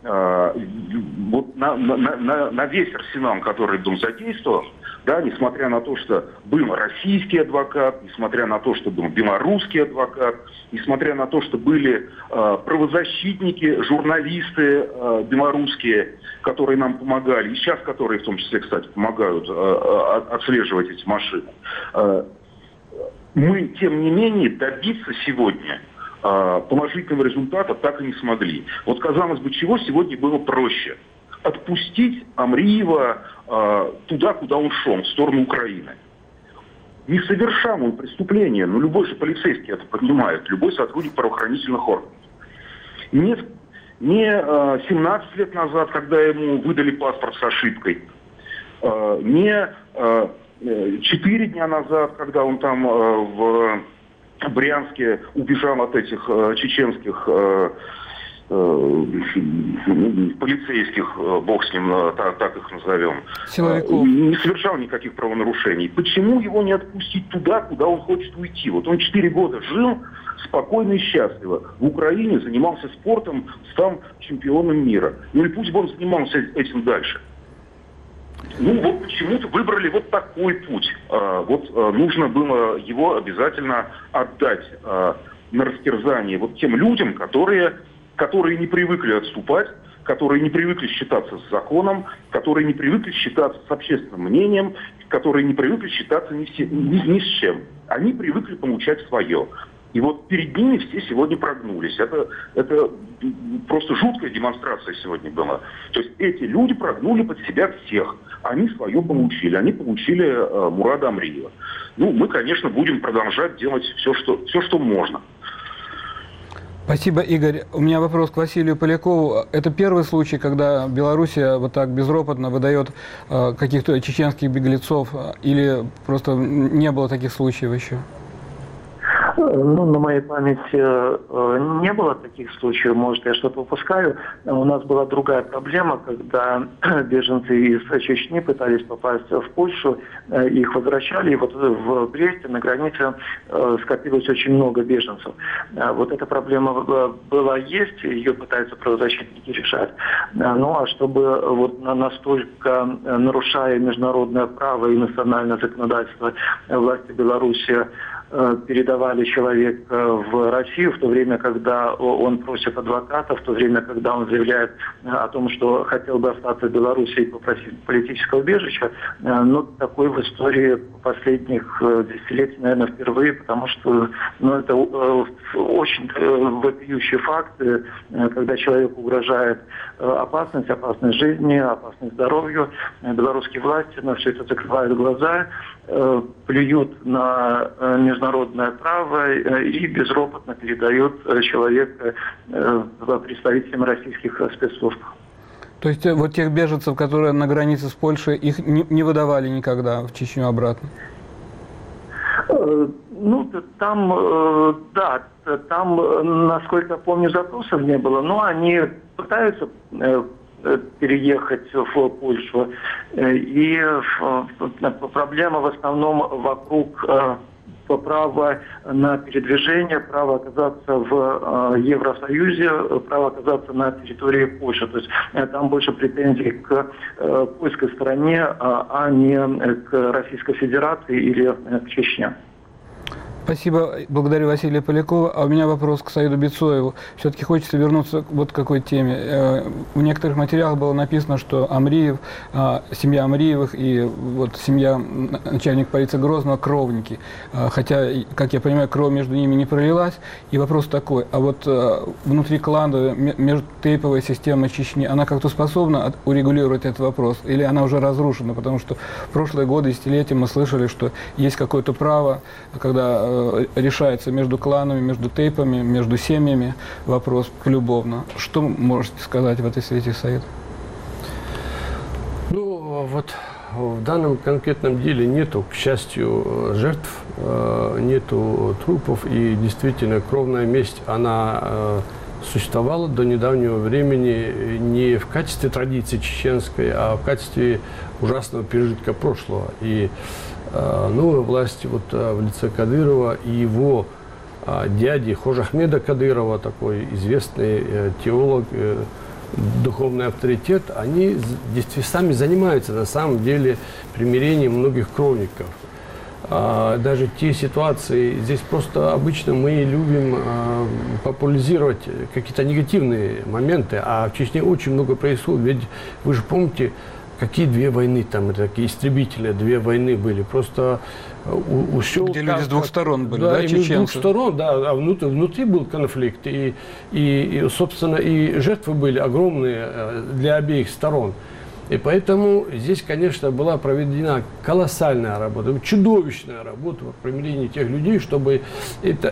S2: вот на, на, на, на весь арсенал, который был задействован, да, несмотря на то, что был российский адвокат, несмотря на то, что был белорусский адвокат, несмотря на то, что были э, правозащитники, журналисты э, белорусские, которые нам помогали, и сейчас которые в том числе, кстати, помогают э, отслеживать эти машины, э, мы, тем не менее, добиться сегодня положительного результата так и не смогли. Вот, казалось бы, чего сегодня было проще? Отпустить Амриева э, туда, куда он шел, в сторону Украины. не совершал он преступления, но любой же полицейский это понимает, любой сотрудник правоохранительных органов. Не, не э, семнадцать лет назад, когда ему выдали паспорт с ошибкой, э, не э, четыре дня назад, когда он там э, в Брянске убежал от этих э, чеченских э, э, полицейских, э, бог с ним, э, так, так их назовем,
S1: Силовиков.
S2: э, не совершал никаких правонарушений. Почему его не отпустить туда, куда он хочет уйти? Вот он четыре года жил спокойно и счастливо. В Украине занимался спортом, стал чемпионом мира. Ну и пусть бы он занимался этим дальше. Ну вот почему-то выбрали вот такой путь. А, вот а, нужно было его обязательно отдать а, на растерзание вот тем людям, которые, которые не привыкли отступать, которые не привыкли считаться с законом, которые не привыкли считаться с общественным мнением, которые не привыкли считаться ни, все, ни, ни с чем. Они привыкли получать свое. И вот перед ними все сегодня прогнулись. Это, это просто жуткая демонстрация сегодня была. То есть эти люди прогнули под себя всех. Они свое получили. Они получили э, Мурада Амриева. Ну, мы, конечно, будем продолжать делать все, что, все, что можно.
S1: Спасибо, Игорь. У меня вопрос к Василию Полякову. Это первый случай, когда Белоруссия вот так безропотно выдает э, каких-то чеченских беглецов, или просто не было таких случаев еще?
S4: Ну, на моей памяти э, не было таких случаев, может, я что-то упускаю. У нас была другая проблема, когда беженцы из Чечни пытались попасть в Польшу, э, их возвращали, и вот в Бресте на границе э, скопилось очень много беженцев. Э, вот эта проблема была есть, ее пытаются правозащитники решать. Э, ну, а чтобы вот настолько, нарушая международное право и национальное законодательство, власти Беларуси передавали человека в Россию, в то время, когда он просит адвоката, в то время, когда он заявляет о том, что хотел бы остаться в Беларуси и попросить политического убежища. Но такой в истории последних десятилетий, наверное, впервые, потому что ну, это очень вопиющие факты, когда человеку угрожает опасность, опасность жизни, опасность здоровью. Белорусские власти на все это закрывают глаза, плюют на международное право и безропотно передают человека представителям российских спецслужб.
S1: То есть вот тех беженцев, которые на границе с Польшей, их не, не выдавали никогда в Чечню обратно?
S4: Ну, там, да, там, насколько я помню, запросов не было, но они пытаются переехать в Польшу. И проблема в основном вокруг права на передвижение, право оказаться в Евросоюзе, право оказаться на территории Польши. То есть там больше претензий к польской стороне, а не к Российской Федерации или к Чечне.
S1: Спасибо, благодарю Василия Полякова. А у меня вопрос к Саиду Бицоеву. Все-таки хочется вернуться вот к какой теме. В некоторых материалах было написано, что Амриев, семья Амриевых и вот семья начальника полиции Грозного кровники. Хотя, как я понимаю, кровь между ними не пролилась. И вопрос такой, а вот внутри клана, межтейповая система Чечни, она как-то способна урегулировать этот вопрос? Или она уже разрушена? Потому что в прошлые годы, десятилетия мы слышали, что есть какое-то право, когда решается между кланами, между тейпами, между семьями вопрос полюбовно. Что можете сказать в этой свете, Саид?
S5: Ну, вот в данном конкретном деле нету, к счастью, жертв, нету трупов, и действительно кровная месть, она существовала до недавнего времени не в качестве традиции чеченской, а в качестве ужасного пережитка прошлого. И новые власти вот, в лице Кадырова и его дяди Хожахмеда Кадырова, такой известный теолог, духовный авторитет, они действительно сами занимаются на самом деле примирением многих кровников. Даже те ситуации, здесь просто обычно мы любим популяризировать какие-то негативные моменты, а в Чечне очень много происходит. Ведь вы же помните, какие две войны там, такие истребители, две войны были. Просто у, у Щелка,
S1: где люди с двух сторон были,
S5: да,
S1: да, чеченцы?
S5: С двух сторон, да, а внутри, внутри был конфликт. И, и, и, собственно, и жертвы были огромные для обеих сторон. И поэтому здесь, конечно, была проведена колоссальная работа, чудовищная работа в примирении тех людей, чтобы это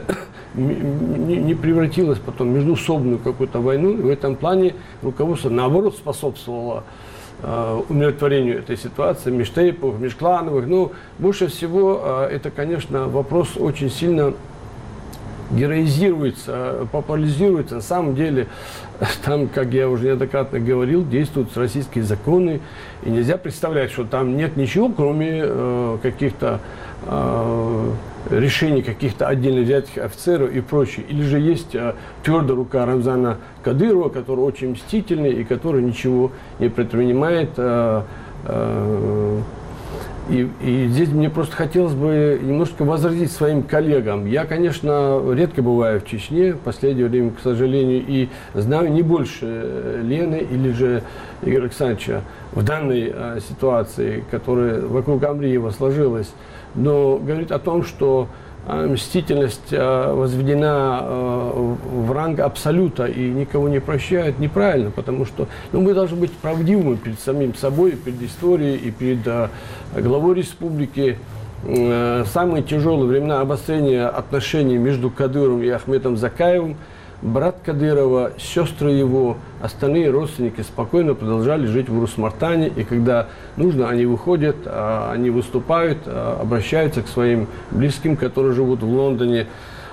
S5: не превратилось потом в междуусобную какую-то войну. И в этом плане руководство, наоборот, способствовало э, умиротворению этой ситуации, межтейповых, межклановых. Но больше всего э, это, конечно, вопрос очень сильно героизируется, популяризируется. На самом деле, там, как я уже неоднократно говорил, действуют российские законы, и нельзя представлять, что там нет ничего, кроме э, каких-то э, решений каких-то отдельно взятых офицеров и прочее. Или же есть э, твердая рука Рамзана Кадырова, который очень мстительный и который ничего не предпринимает. Э, э, И, и здесь мне просто хотелось бы немножко возразить своим коллегам. Я, конечно, редко бываю в Чечне, в последнее время, к сожалению, и знаю не больше Лены или же Игоря Александровича в данной а, ситуации, которая вокруг Амриева сложилась. Но говорит о том, что а, мстительность а, возведена а, в ранг абсолюта и никого не прощает, неправильно, потому что ну, мы должны быть правдивыми перед самим собой, перед историей и перед а, главой республики. А, самые тяжелые времена обострения отношений между Кадыровым и Ахметом Закаевым, брат Кадырова, сестры его, остальные родственники спокойно продолжали жить в Урус-Мартане. И когда нужно, они выходят, они выступают, обращаются к своим близким, которые живут в Лондоне.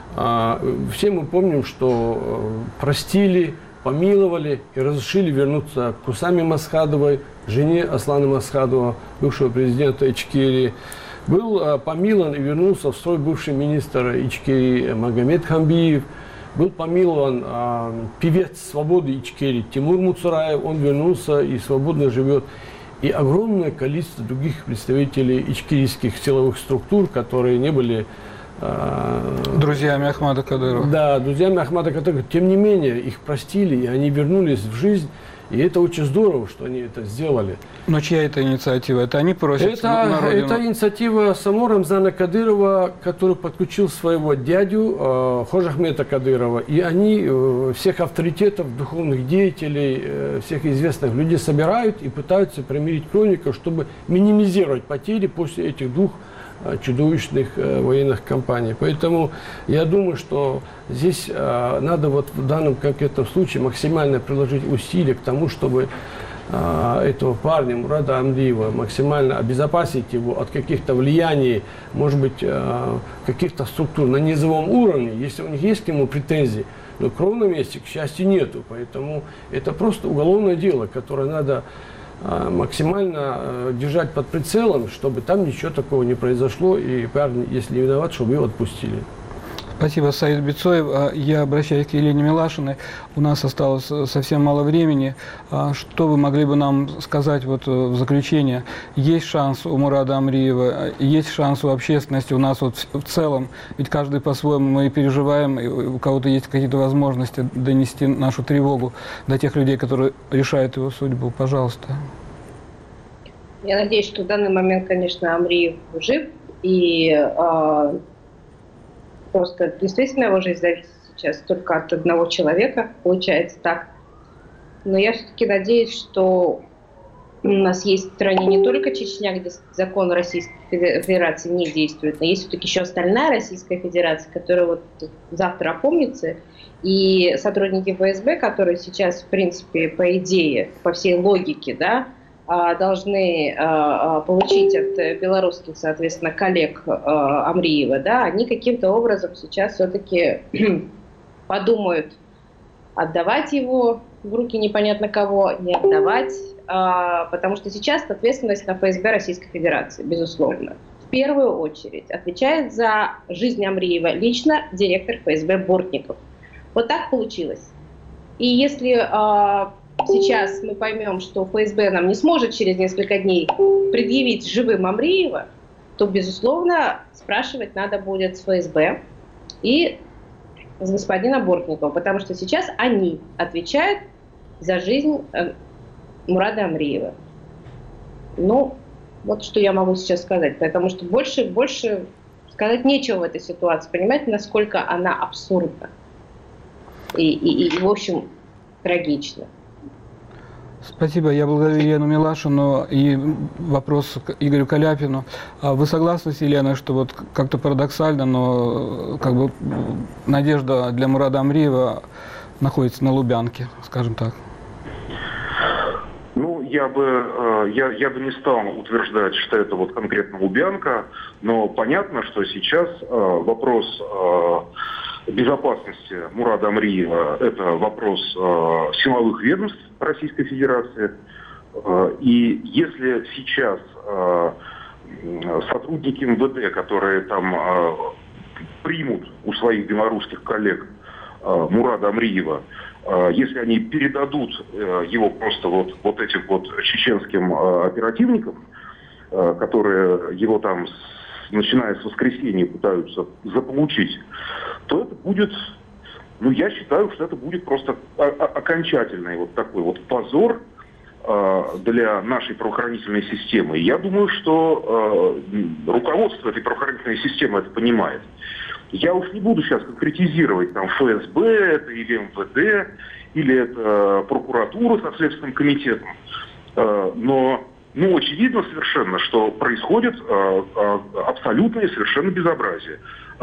S5: Все мы помним, что простили, помиловали и разрешили вернуться к Усаме Масхадовой, жене Аслана Масхадова, бывшего президента Ичкерии. Был помилован и вернулся в строй бывший министр Ичкерии Магомед Хамбиев. Был помилован а, певец свободы Ичкерии Тимур Муцураев, он вернулся и свободно живет. И огромное количество других представителей ичкерийских силовых структур, которые не были... А,
S1: друзьями Ахмада Кадырова.
S5: Да, друзьями Ахмада Кадырова. Тем не менее, их простили, и они вернулись в жизнь. И это очень здорово, что они это сделали.
S1: Но чья это инициатива? Это они просят
S5: это,
S1: на родину?
S5: Это инициатива самого Рамзана Кадырова, который подключил своего дядю э, Хожахмета Кадырова. И они э, всех авторитетов, духовных деятелей, э, всех известных людей собирают и пытаются примирить кровников, чтобы минимизировать потери после этих двух чудовищных э, военных кампаний. Поэтому я думаю, что здесь э, надо вот в данном конкретном случае максимально приложить усилия к тому, чтобы э, этого парня, Мурада Амриева, максимально обезопасить его от каких-то влияний, может быть, э, каких-то структур на низовом уровне, если у них есть к нему претензии. Но кровной мести, к счастью, нету. Поэтому это просто уголовное дело, которое надо максимально держать под прицелом, чтобы там ничего такого не произошло, и парень, если не виноват, чтобы его отпустили.
S1: Спасибо, Саид Бицоев. Я обращаюсь к Елене Милашиной. У нас осталось совсем мало времени. Что вы могли бы нам сказать вот в заключение? Есть шанс у Мурада Амриева, есть шанс у общественности, у нас вот в целом, ведь каждый по-своему мы переживаем, и у кого-то есть какие-то возможности донести нашу тревогу до тех людей, которые решают его судьбу. Пожалуйста.
S3: Я надеюсь, что в данный момент, конечно, Амриев жив, и э, просто действительно его жизнь зависит сейчас только от одного человека, получается так. Но я все-таки надеюсь, что у нас есть в стране не только Чечня, где закон Российской Федерации не действует, но есть все-таки еще остальная Российская Федерация, которая вот завтра опомнится. И сотрудники эф эс бэ, которые сейчас, в принципе, по идее, по всей логике, да, должны получить от белорусских, соответственно, коллег Амриева, да, они каким-то образом сейчас все-таки подумают, отдавать его в руки непонятно кого, не отдавать, потому что сейчас ответственность на эф эс бэ Российской Федерации, безусловно. В первую очередь отвечает за жизнь Амриева лично директор эф эс бэ Бортников. Вот так получилось. И если сейчас мы поймем, что эф эс бэ нам не сможет через несколько дней предъявить живым Амриева, то, безусловно, спрашивать надо будет с эф эс бэ и с господина Бортникова, потому что сейчас они отвечают за жизнь Мурада Амриева. Ну, вот что я могу сейчас сказать, потому что больше, больше сказать нечего в этой ситуации, понимаете, насколько она абсурдна и, и, и в общем, трагична.
S1: Спасибо. Я благодарю Елену Милашину и вопрос к Игорю Каляпину. Вы согласны с Еленой, что вот как-то парадоксально, но как бы надежда для Мурада Амриева находится на Лубянке, скажем так?
S2: Ну, я бы, я, я бы не стал утверждать, что это вот конкретно Лубянка, но понятно, что сейчас вопрос безопасности Мурада Амриева – это вопрос силовых ведомств Российской Федерации. И если сейчас сотрудники эм вэ дэ, которые там примут у своих белорусских коллег Мурада Амриева, если они передадут его просто вот, вот этим вот чеченским оперативникам, которые его там, начиная с воскресенья, пытаются заполучить, то это будет, ну, я считаю, что это будет просто окончательный вот такой вот позор для нашей правоохранительной системы. И я думаю, что руководство этой правоохранительной системы это понимает. Я уж не буду сейчас конкретизировать, там, эф эс бэ это или эм вэ дэ, или это прокуратура со Следственным комитетом, но, ну, очевидно совершенно, что происходит абсолютное совершенно безобразие.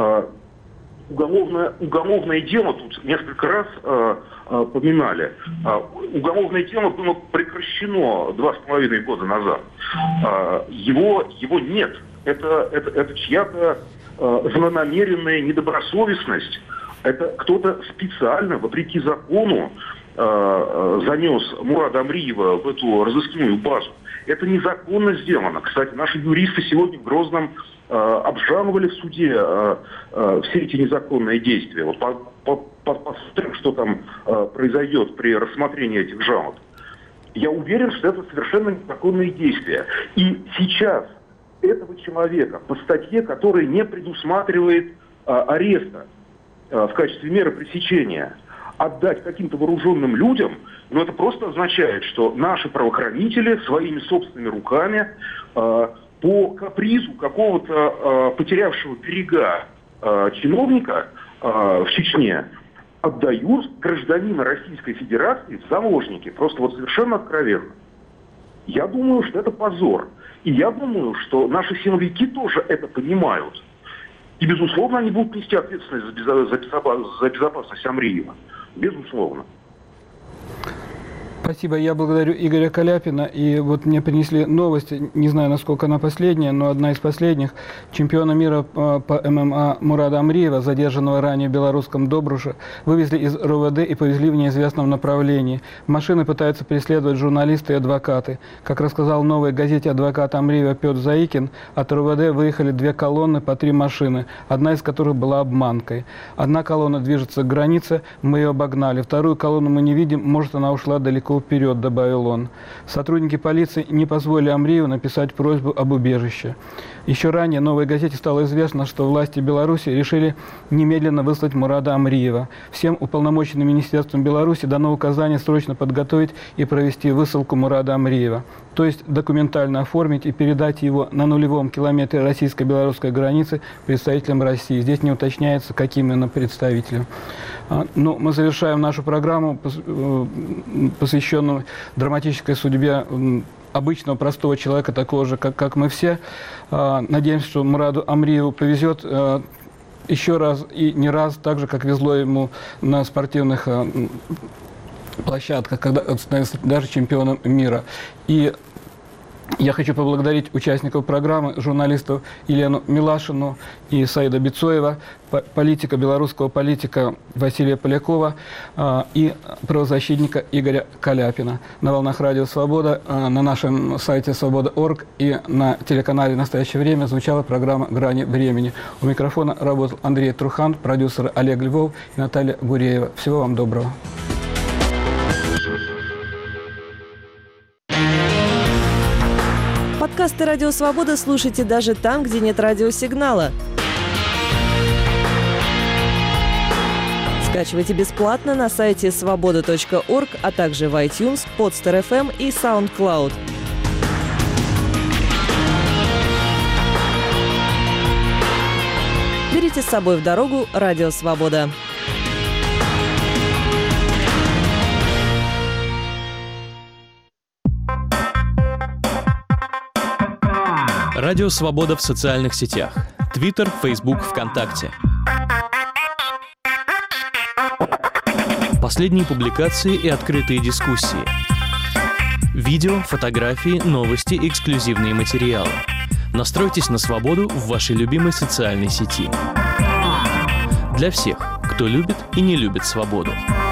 S2: Уголовное, уголовное дело, тут несколько раз э, э, поминали, э, уголовное дело было прекращено два с половиной года назад. Э, его, его нет. Это, это, это чья-то э, злонамеренная недобросовестность. Это кто-то специально, вопреки закону, э, занес Мурада Амриева в эту разыскную базу. Это незаконно сделано. Кстати, наши юристы сегодня в Грозном обжаловали в суде э, э, все эти незаконные действия. Вот по, по, по, посмотрим, что там э, произойдет при рассмотрении этих жалоб. Я уверен, что это совершенно незаконные действия. И сейчас этого человека по статье, которая не предусматривает э, ареста э, в качестве меры пресечения, отдать каким-то вооруженным людям, но это просто означает, что наши правоохранители своими собственными руками э, по капризу какого-то э, потерявшего берега э, чиновника э, в Чечне отдают гражданина Российской Федерации в заложники. Просто вот совершенно откровенно. Я думаю, что это позор. И я думаю, что наши силовики тоже это понимают. И, безусловно, они будут нести ответственность за, безо- за, безопас- за безопасность Амриева. Безусловно.
S1: Спасибо. Я благодарю Игоря Каляпина. И вот мне принесли новость, не знаю, насколько она последняя, но одна из последних. Чемпиона мира по эм эм а Мурада Амриева, задержанного ранее в белорусском Добруше, вывезли из эр вэ дэ и повезли в неизвестном направлении. Машины пытаются преследовать журналисты и адвокаты. Как рассказал в «Новой газете» адвокат Амриева Петр Заикин, от эр вэ дэ выехали две колонны по три машины, одна из которых была обманкой. Одна колонна движется к границе, мы ее обогнали. Вторую колонну мы не видим, может, она ушла далеко вперед, добавил он. Сотрудники полиции не позволили Амриеву написать просьбу об убежище. Еще ранее в «Новой газете» стало известно, что власти Беларуси решили немедленно выслать Мурада Амриева. Всем уполномоченным министерством Беларуси дано указание срочно подготовить и провести высылку Мурада Амриева. То есть документально оформить и передать его на нулевом километре российско-белорусской границы представителям России. Здесь не уточняется, каким именно представителем. Ну, мы завершаем нашу программу, посвященную драматической судьбе обычного простого человека, такого же, как, как мы все. Надеемся, что Мураду Амриеву повезет еще раз и не раз, так же, как везло ему на спортивных площадках, когда становился даже чемпионом мира. И я хочу поблагодарить участников программы, журналистов Елену Милашину и Саида Бицоева, политика, белорусского политика Василия Полякова э, и правозащитника Игоря Каляпина. На волнах Радио Свобода, э, на нашем сайте свобода точка орг и на телеканале «Настоящее время» звучала программа «Грани времени». У микрофона работал Андрей Трухан, продюсеры Олег Львов и Наталья Гуреева. Всего вам доброго.
S6: Подкасты «Радио Свобода» слушайте даже там, где нет радиосигнала. Скачивайте бесплатно на сайте свобода точка орг, а также в iTunes, Podster эф эм и SoundCloud. Берите с собой в дорогу «Радио Свобода».
S7: Радио «Свобода» в социальных сетях. Твиттер, Фейсбук, ВКонтакте. Последние публикации и открытые дискуссии. Видео, фотографии, новости, эксклюзивные материалы. Настройтесь на свободу в вашей любимой социальной сети. Для всех, кто любит и не любит свободу.